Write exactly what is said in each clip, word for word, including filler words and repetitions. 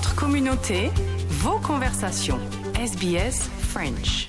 Votre communauté, vos conversations. S B S French.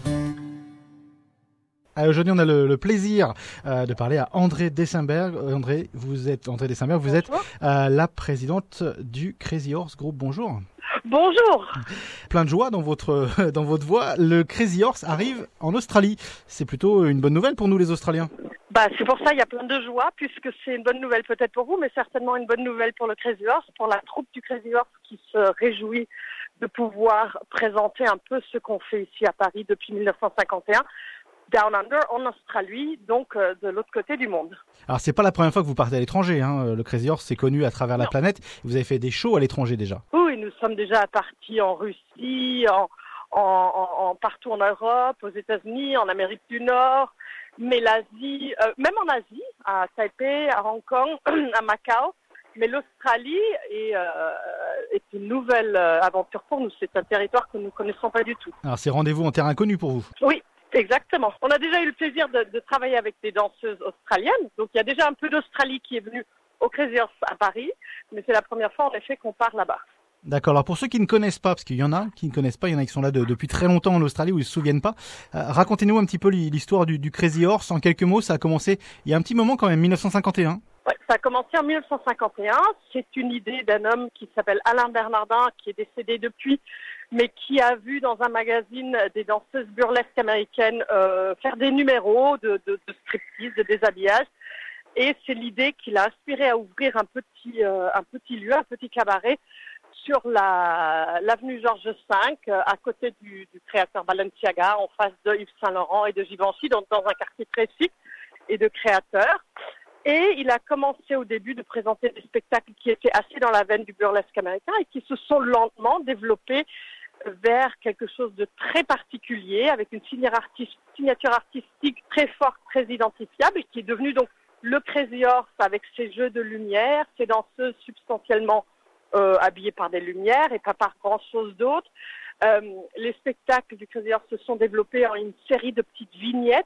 Aujourd'hui, on a le, le plaisir euh, de parler à Andrée Dessemberg. André, vous êtes Andrée Dessemberg, vous êtes euh, la présidente du Crazy Horse Group. Bonjour. Bonjour. Plein de joie dans votre dans votre voix. Le Crazy Horse arrive en Australie. C'est plutôt une bonne nouvelle pour nous, les Australiens. Bah, c'est pour ça il y a plein de joie, puisque c'est une bonne nouvelle peut-être pour vous, mais certainement une bonne nouvelle pour le Crazy Horse, pour la troupe du Crazy Horse qui se réjouit de pouvoir présenter un peu ce qu'on fait ici à Paris depuis dix-neuf cent cinquante et un. Down Under, en Australie, donc euh, de l'autre côté du monde. Alors, c'est pas la première fois que vous partez à l'étranger, hein. Le Crazy Horse, c'est connu à travers non. la planète. Vous avez fait des shows à l'étranger déjà. Oui, nous sommes déjà partis en Russie, en, en, en, partout en Europe, aux États-Unis, en Amérique du Nord, mais l'Asie, euh, même en Asie, à Taipei, à Hong Kong, à Macao. Mais l'Australie est, euh, est une nouvelle aventure pour nous. C'est un territoire que nous ne connaissons pas du tout. Alors, c'est rendez-vous en terre inconnue pour vous. Oui. Exactement. On a déjà eu le plaisir de, de travailler avec des danseuses australiennes. Donc, il y a déjà un peu d'Australie qui est venue au Crazy Horse à Paris. Mais c'est la première fois, en effet, qu'on part là-bas. D'accord. Alors, pour ceux qui ne connaissent pas, parce qu'il y en a qui ne connaissent pas, il y en a qui sont là de, depuis très longtemps en Australie où ils ne se souviennent pas. Euh, racontez-nous un petit peu l'histoire du, du Crazy Horse. En quelques mots, ça a commencé il y a un petit moment quand même, dix-neuf cent cinquante et un. Ouais, ça a commencé en dix-neuf cent cinquante et un. C'est une idée d'un homme qui s'appelle Alain Bernardin, qui est décédé depuis, mais qui a vu dans un magazine des danseuses burlesques américaines euh, faire des numéros de, de, de striptease, de déshabillage. Et c'est l'idée qui l'a inspiré à ouvrir un petit, euh, un petit lieu, un petit cabaret sur la, l'avenue Georges cinq, euh, à côté du, du créateur Balenciaga, en face de Yves Saint Laurent et de Givenchy, donc dans un quartier très chic et de créateurs. Et il a commencé au début de présenter des spectacles qui étaient assez dans la veine du burlesque américain et qui se sont lentement développés vers quelque chose de très particulier, avec une signature artistique très forte, très identifiable, et qui est devenu donc le Crazy Horse avec ses jeux de lumière, ses danseuses substantiellement euh, habillées par des lumières et pas par grand-chose d'autre. Euh, les spectacles du Crazy Horse se sont développés en une série de petites vignettes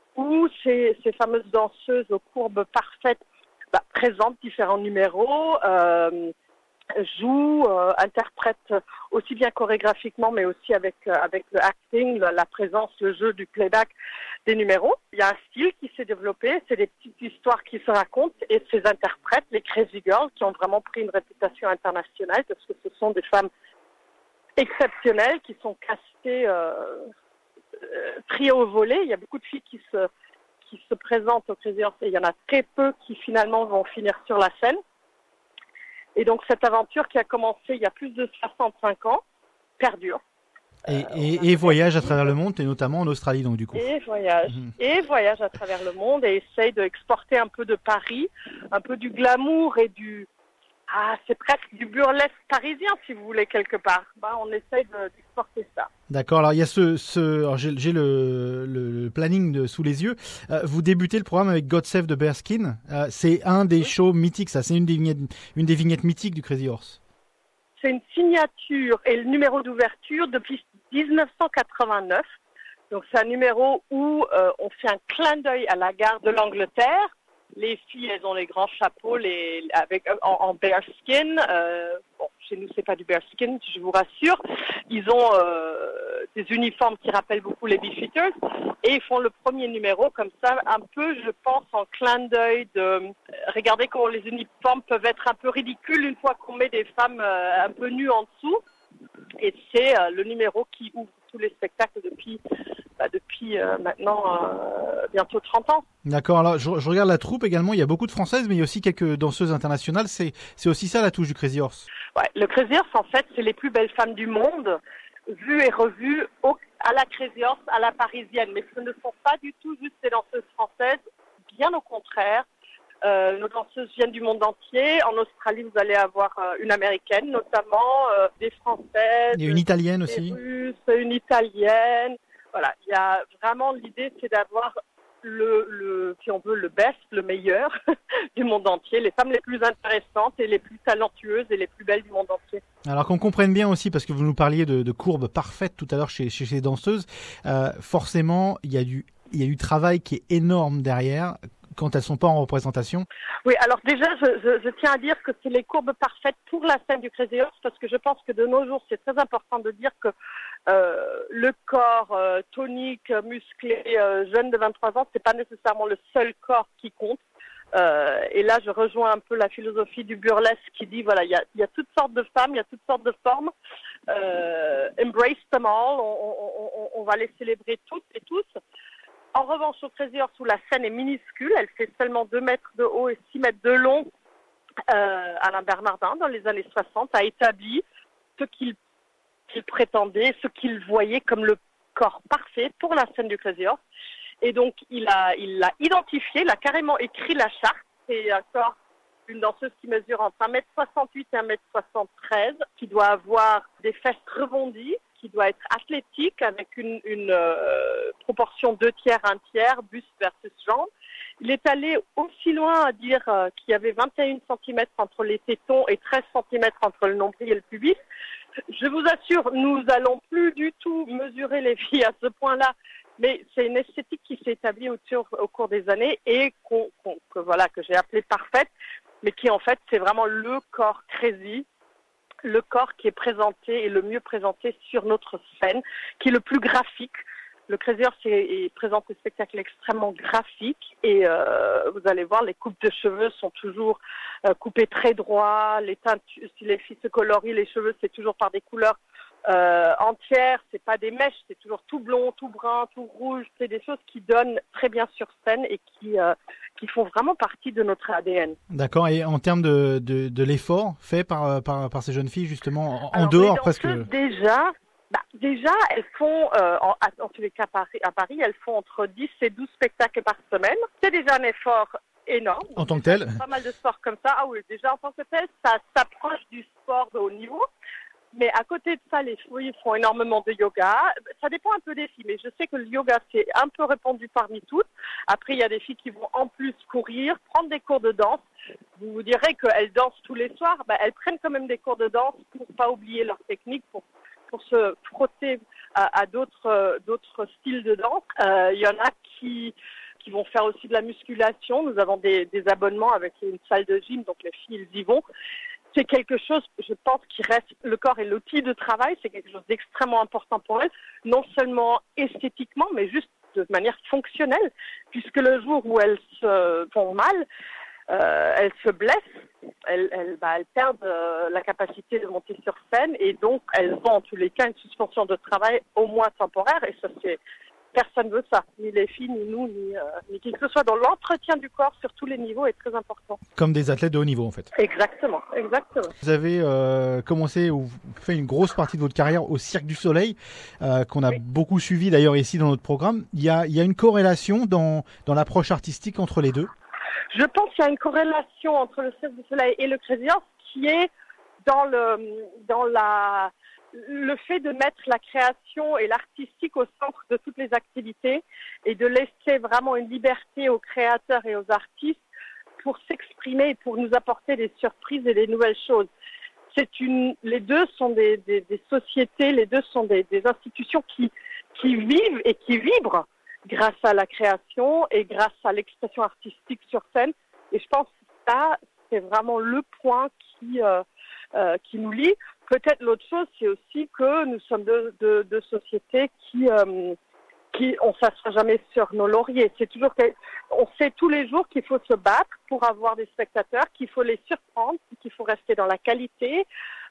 où ces, ces fameuses danseuses aux courbes parfaites bah, présentent différents numéros, euh, jouent, euh, interprètent aussi bien chorégraphiquement, mais aussi avec, euh, avec le acting, la, la présence, le jeu du playback des numéros. Il y a un style qui s'est développé, c'est des petites histoires qui se racontent, et ces interprètes, les Crazy Girls, qui ont vraiment pris une réputation internationale, parce que ce sont des femmes exceptionnelles qui sont castées euh, triées au volet. Il y a beaucoup de filles qui se, qui se présentent au Crazy Horse, et il y en a très peu qui finalement vont finir sur la scène. Et donc cette aventure qui a commencé il y a plus de soixante-cinq ans perdure. Et, euh, et, et voyage à travers le monde, et notamment en Australie, donc du coup. Et voyage, mmh. et voyage à travers le monde, et essaye d'exporter un peu de Paris, un peu du glamour et du... Ah, c'est presque du burlesque parisien, si vous voulez, quelque part. Bah, on essaye de, d'exporter ça. D'accord. Alors, il y a ce... ce alors j'ai, j'ai le, le, le planning de, sous les yeux. Euh, vous débutez le programme avec God Save the Bearskin. Euh, c'est un des oui. shows mythiques, ça. C'est une des vignettes, une des vignettes mythiques du Crazy Horse. C'est une signature et le numéro d'ouverture depuis dix-neuf cent quatre-vingt-neuf. Donc, c'est un numéro où euh, on fait un clin d'œil à la gare de l'Angleterre. Les filles, elles ont les grands chapeaux les, avec, en, en bearskin. Euh, bon, chez nous, c'est pas du bearskin, je vous rassure. Ils ont euh, des uniformes qui rappellent beaucoup les Beefeaters. Et ils font le premier numéro comme ça, un peu, je pense, en clin d'œil de... Euh, regardez comment les uniformes peuvent être un peu ridicules une fois qu'on met des femmes euh, un peu nues en dessous. Et c'est euh, le numéro qui ouvre tous les spectacles depuis... Bah, depuis euh, maintenant euh, bientôt trente ans. D'accord, alors je, je regarde la troupe également, il y a beaucoup de Françaises, mais il y a aussi quelques danseuses internationales, c'est, c'est aussi ça la touche du Crazy Horse. Ouais, le Crazy Horse, en fait, c'est les plus belles femmes du monde, vues et revues au, à la Crazy Horse, à la parisienne, mais ce ne sont pas du tout juste des danseuses françaises, bien au contraire. Euh, nos danseuses viennent du monde entier. En Australie, vous allez avoir euh, une américaine, notamment, euh, des françaises, il y a une italienne des aussi. Russes, une italienne. Voilà, il y a vraiment l'idée, c'est d'avoir le, le, si on veut, le best, le meilleur du monde entier, les femmes les plus intéressantes et les plus talentueuses et les plus belles du monde entier. Alors qu'on comprenne bien aussi, parce que vous nous parliez de, de courbes parfaites tout à l'heure chez, chez ces danseuses, euh, forcément, il y a du, il y a du travail qui est énorme derrière. quand elles sont pas en représentation? Oui, alors déjà, je, je, je tiens à dire que c'est les courbes parfaites pour la scène du Crazy Horse, parce que je pense que de nos jours, c'est très important de dire que euh, le corps euh, tonique, musclé, euh, jeune de vingt-trois ans, c'est pas nécessairement le seul corps qui compte. Euh, et là, je rejoins un peu la philosophie du burlesque qui dit, voilà, il y a, y a toutes sortes de femmes, il y a toutes sortes de formes. Euh, embrace them all, on, on, on, on va les célébrer toutes et tous. En revanche, au Crazy Horse, où la scène est minuscule, elle fait seulement deux mètres de haut et six mètres de long, euh, Alain Bernardin, dans les années soixante, a établi ce qu'il, qu'il prétendait, ce qu'il voyait comme le corps parfait pour la scène du Crazy Horse. Et donc, il a, il l'a identifié, il a carrément écrit la charte. C'est un corps d'une danseuse qui mesure entre un mètre soixante-huit et un mètre soixante-treize, qui doit avoir des fesses rebondies, qui doit être athlétique avec une, une euh, proportion deux tiers, un tiers, buste versus jambes. Il est allé aussi loin à dire euh, qu'il y avait vingt et un centimètres entre les tétons et treize centimètres entre le nombril et le pubis. Je vous assure, nous allons plus du tout mesurer les filles à ce point-là, mais c'est une esthétique qui s'est établie au, au cours des années et qu'on, qu'on, que, voilà, que j'ai appelée parfaite, mais qui en fait c'est vraiment le corps crazy, le corps qui est présenté et le mieux présenté sur notre scène, qui est le plus graphique. Le Crazy Horse est, est présente le spectacle extrêmement graphique et euh, vous allez voir, les coupes de cheveux sont toujours euh, coupées très droit, les teintes, si les filles se colorient les cheveux, c'est toujours par des couleurs euh, entières, c'est pas des mèches, c'est toujours tout blond, tout brun, tout rouge, c'est des choses qui donnent très bien sur scène et qui euh, qui font vraiment partie de notre A D N. D'accord, et en termes de, de, de l'effort fait par, par, par ces jeunes filles, justement, en, Alors, dehors les presque... Déjà, bah, déjà, elles font, euh, en, en tous les cas Paris, à Paris, elles font entre dix et douze spectacles par semaine. C'est déjà un effort énorme. En tant que tel. Pas mal de sport comme ça. Ah oui, déjà en tant que tel, ça s'approche du sport de haut niveau. Mais à côté de ça, les filles font énormément de yoga. Ça dépend un peu des filles, mais je sais que le yoga, c'est un peu répandu parmi toutes. Après, il y a des filles qui vont en plus courir, prendre des cours de danse. Vous vous direz qu'elles dansent tous les soirs. Bah, elles prennent quand même des cours de danse pour pas oublier leur technique, pour, pour se frotter à, à d'autres, euh, d'autres styles de danse. Euh, il y en a qui... qui vont faire aussi de la musculation. Nous avons des, des abonnements avec une salle de gym, donc les filles, elles y vont. C'est quelque chose, je pense, qui reste, le corps est l'outil de travail, c'est quelque chose d'extrêmement important pour elles, non seulement esthétiquement, mais juste de manière fonctionnelle, puisque le jour où elles se font mal, euh, elles se blessent, elles, elles, bah, elles perdent euh, la capacité de monter sur scène, et donc elles ont en tous les cas une suspension de travail au moins temporaire, et ça c'est... Personne ne veut ça, ni les filles, ni nous, ni, euh, ni qui que ce soit. Dans l'entretien du corps sur tous les niveaux est très important. Comme des athlètes de haut niveau en fait. Exactement, exactement. Vous avez euh, commencé ou fait une grosse partie de votre carrière au Cirque du Soleil, euh, qu'on a oui. beaucoup suivi d'ailleurs ici dans notre programme. Il y a, il y a une corrélation dans, dans l'approche artistique entre les deux? Je pense qu'il y a une corrélation entre le Cirque du Soleil et le Crazy Horse qui est dans, le, dans la... le fait de mettre la création et l'artistique au centre de toutes les activités et de laisser vraiment une liberté aux créateurs et aux artistes pour s'exprimer et pour nous apporter des surprises et des nouvelles choses. C'est une, les deux sont des, des, des sociétés, les deux sont des, des institutions qui, qui vivent et qui vibrent grâce à la création et grâce à l'expression artistique sur scène. Et je pense que ça, c'est vraiment le point qui, euh, euh, qui nous lie. Peut-être l'autre chose, c'est aussi que nous sommes deux, deux, deux sociétés qui, euh, qui, on s'assoit jamais sur nos lauriers. C'est toujours, on sait tous les jours qu'il faut se battre pour avoir des spectateurs, qu'il faut les surprendre, qu'il faut rester dans la qualité,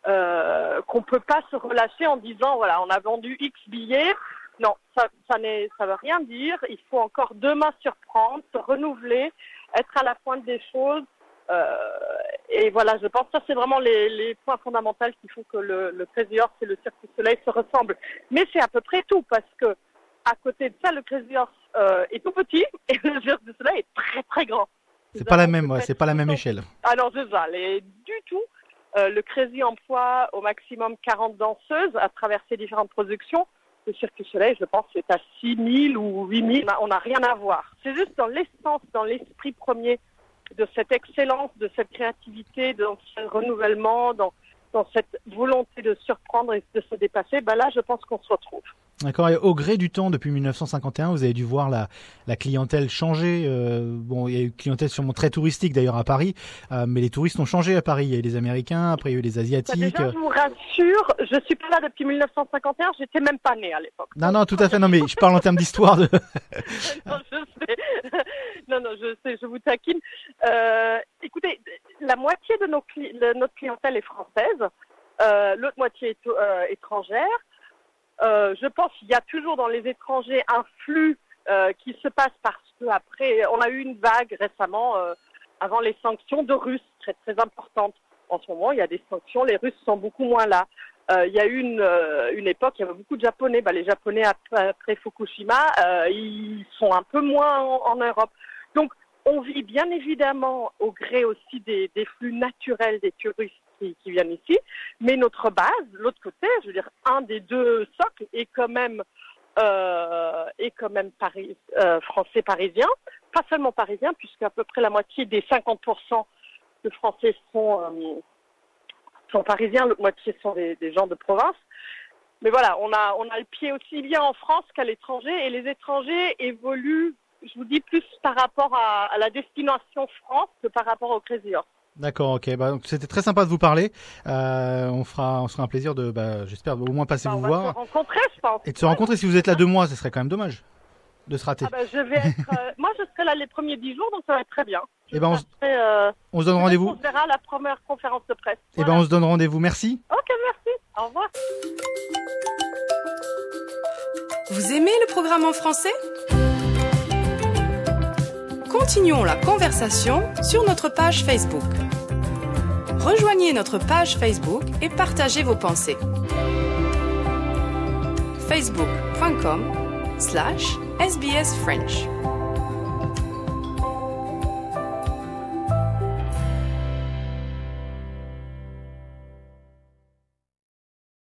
euh, qu'on peut pas se relâcher en disant voilà, on a vendu X billets. Non, ça, ça n'est, ça veut rien dire. Il faut encore demain surprendre, se renouveler, être à la pointe des choses. Euh, et voilà, je pense que ça c'est vraiment les, les points fondamentaux qui font que le, le Crazy Horse et le Cirque du Soleil se ressemblent. Mais c'est à peu près tout parce que à côté de ça, le Crazy Horse euh, est tout petit et le Cirque du Soleil est très très grand. C'est pas la même, ouais, c'est pas la même échelle. Alors c'est ça, les, du tout. Euh, le Crazy emploie au maximum quarante danseuses à travers ses différentes productions. Le Cirque du Soleil, je pense, c'est à six mille ou huit mille. On n'a rien à voir. C'est juste dans l'essence, dans l'esprit premier de cette excellence, de cette créativité, dans ce renouvellement, dans, dans cette volonté de surprendre et de se dépasser, ben là, je pense qu'on se retrouve. D'accord. Et au gré du temps, depuis mille neuf cent cinquante et un, vous avez dû voir la, la clientèle changer. Euh, bon, il y a eu une clientèle sûrement très touristique d'ailleurs à Paris, euh, mais les touristes ont changé à Paris. Il y a eu les Américains, après il y a eu les Asiatiques. Bah déjà, je vous rassure, je suis pas là depuis mille neuf cent cinquante et un, j'étais même pas née à l'époque. Non, non, tout à fait. Non, mais je parle en termes d'histoire. De... non, je sais. Non, non, je sais, je vous taquine. Euh, écoutez, la moitié de, nos cli- de notre clientèle est française, euh, l'autre moitié est euh, étrangère. Euh, je pense qu'il y a toujours dans les étrangers un flux euh, qui se passe parce que après, on a eu une vague récemment, euh, avant les sanctions de Russes, très très importantes. En ce moment, il y a des sanctions, les Russes sont beaucoup moins là. Euh, il y a eu une, euh, une époque, il y avait beaucoup de Japonais. Bah, les Japonais après, après Fukushima, euh, ils sont un peu moins en, en Europe. Donc, on vit bien évidemment au gré aussi des, des flux naturels des touristes qui, qui viennent ici. Mais notre base, l'autre côté, je veux dire, un des deux socles est quand même, euh, est quand même Paris, euh, français parisien. Pas seulement parisien, puisque à peu près la moitié des cinquante pour cent de Français sont, euh, sont parisiens, l'autre moitié sont des, des gens de province. Mais voilà, on a, on a le pied aussi bien en France qu'à l'étranger, et les étrangers évoluent, je vous dis, plus par rapport à, à la destination France que par rapport au Crazy Horse. D'accord, ok. Bah, donc c'était très sympa de vous parler. Euh, on fera, on sera un plaisir de, bah, j'espère au moins passer Bah, vous on voir. va se rencontrer, je pense. Et de se rencontrer. Si vous êtes là deux mois, ce serait quand même dommage de se rater. Ah bah, je vais être, euh, moi, je serai là les premiers dix jours, donc ça va être très bien. Et ben, on, serai, euh, on se donne rendez-vous. On verra la première conférence de presse. Et voilà. Ben, on se donne rendez-vous. Merci. Ok, merci. Au revoir. Vous aimez le programme en français? Continuons la conversation sur notre page Facebook. Rejoignez notre page Facebook et partagez vos pensées. facebook point com slash S B S French